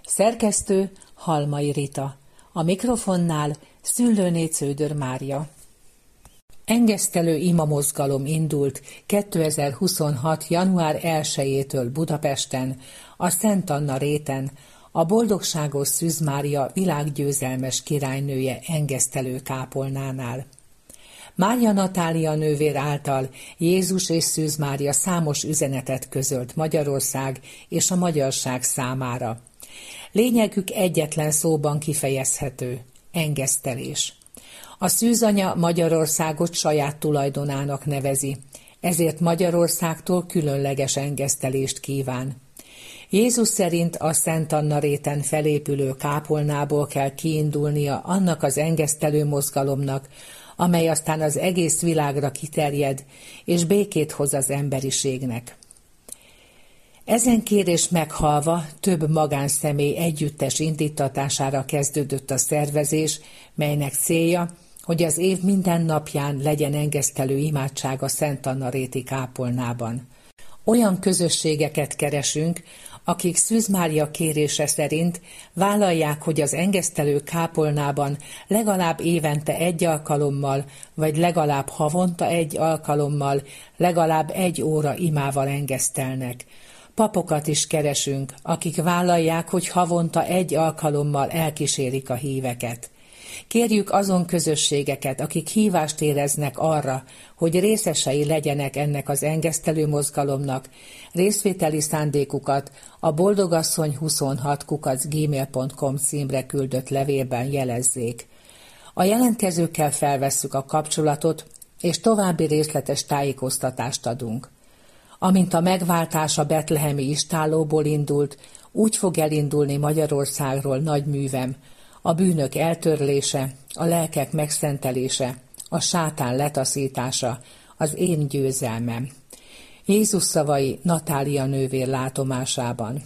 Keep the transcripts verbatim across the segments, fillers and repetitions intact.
Szerkesztő Halmai Rita. A mikrofonnál Szüllőné Cződör Mária. Engesztelő imamozgalom indult kétezer-huszonhat. január elsejétől Budapesten, a Szent Anna réten, a Boldogságos Szűz Mária világgyőzelmes királynője engesztelő kápolnánál. Mária Natália nővér által Jézus és Szűz Mária számos üzenetet közölt Magyarország és a magyarság számára. Lényegük egyetlen szóban kifejezhető: engesztelés. A szűzanya Magyarországot saját tulajdonának nevezi, ezért Magyarországtól különleges engesztelést kíván. Jézus szerint a Szent Anna réten felépülő kápolnából kell kiindulnia annak az engesztelő mozgalomnak, amely aztán az egész világra kiterjed, és békét hoz az emberiségnek. Ezen kérés meghalva több magánszemély együttes indítatására kezdődött a szervezés, melynek célja, hogy az év minden napján legyen engesztelő imádság a Szent Anna réti kápolnában. Olyan közösségeket keresünk, akik Szűz Mária kérése szerint vállalják, hogy az engesztelő kápolnában legalább évente egy alkalommal, vagy legalább havonta egy alkalommal, legalább egy óra imával engesztelnek. Papokat is keresünk, akik vállalják, hogy havonta egy alkalommal elkísérik a híveket. Kérjük azon közösségeket, akik hívást éreznek arra, hogy részesei legyenek ennek az engesztelő mozgalomnak, részvételi szándékukat a boldogasszony huszonhat kukac gmail pont com címre küldött levélben jelezzék. A jelentkezőkkel felvesszük a kapcsolatot, és további részletes tájékoztatást adunk. Amint a megváltás a betlehemi istállóból indult, úgy fog elindulni Magyarországról nagy művem, a bűnök eltörlése, a lelkek megszentelése, a sátán letaszítása, az én győzelmem. Jézus szavai Natália nővér látomásában.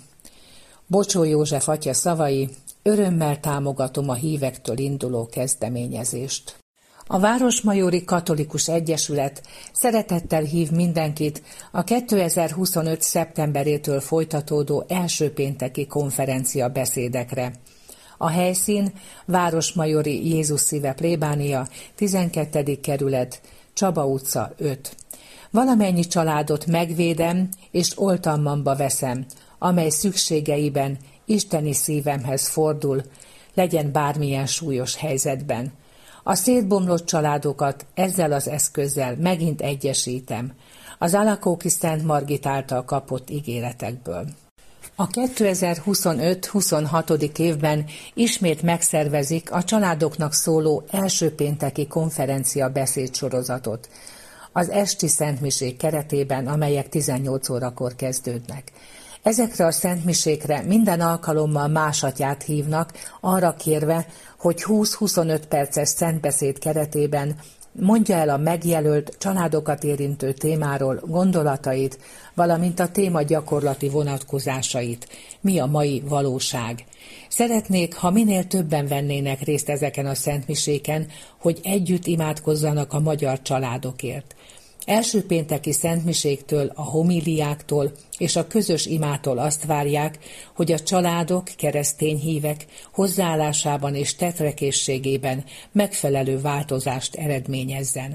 Bocsó József atya szavai: örömmel támogatom a hívektől induló kezdeményezést. A Városmajori Katolikus Egyesület szeretettel hív mindenkit a kétezer-huszonöt. szeptemberétől folytatódó első pénteki konferencia beszédekre. A helyszín Városmajori Jézus Szíve plébánia, tizenkettedik kerület, Csaba utca öt. Valamennyi családot megvédem és oltalmamba veszem, amely szükségeiben isteni szívemhez fordul, legyen bármilyen súlyos helyzetben. A szétbomlott családokat ezzel az eszközzel megint egyesítem, az Alakóki Szent Margit által kapott ígéretekből. A kétezer-huszonöt. huszonhatodik évben ismét megszervezik a családoknak szóló első pénteki konferencia beszédsorozatot az esti szentmisék keretében, amelyek tizennyolc órakor kezdődnek. Ezekre a szentmisékre minden alkalommal más atyát hívnak, arra kérve, hogy húsz-huszonöt perces szentbeszéd keretében mondja el a megjelölt, családokat érintő témáról gondolatait, valamint a téma gyakorlati vonatkozásait. Mi a mai valóság? Szeretnék, ha minél többen vennének részt ezeken a szentmiséken, hogy együtt imádkozzanak a magyar családokért. Első pénteki szentmiséktől, a homíliáktól és a közös imától azt várják, hogy a családok, keresztény hívek hozzáállásában és tetrekészségében megfelelő változást eredményezzen.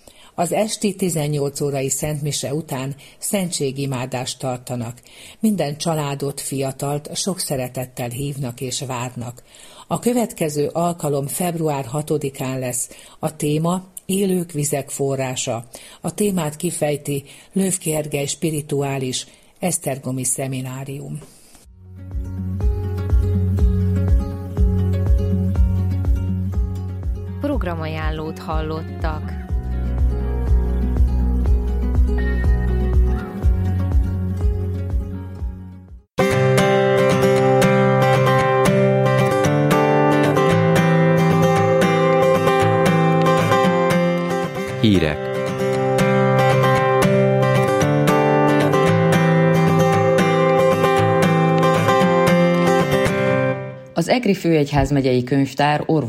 Az esti tizennyolc órai szentmise után szentségimádást tartanak. Minden családot, fiatalt sok szeretettel hívnak és várnak. A következő alkalom február hatodikán lesz. A téma Élők vizek forrása. A témát kifejti Löw Gergely spirituális esztergomi szeminárium. Programajánlót hallottak. Hírek. Az Egri Főegyházmegyei Könyvtár orvosi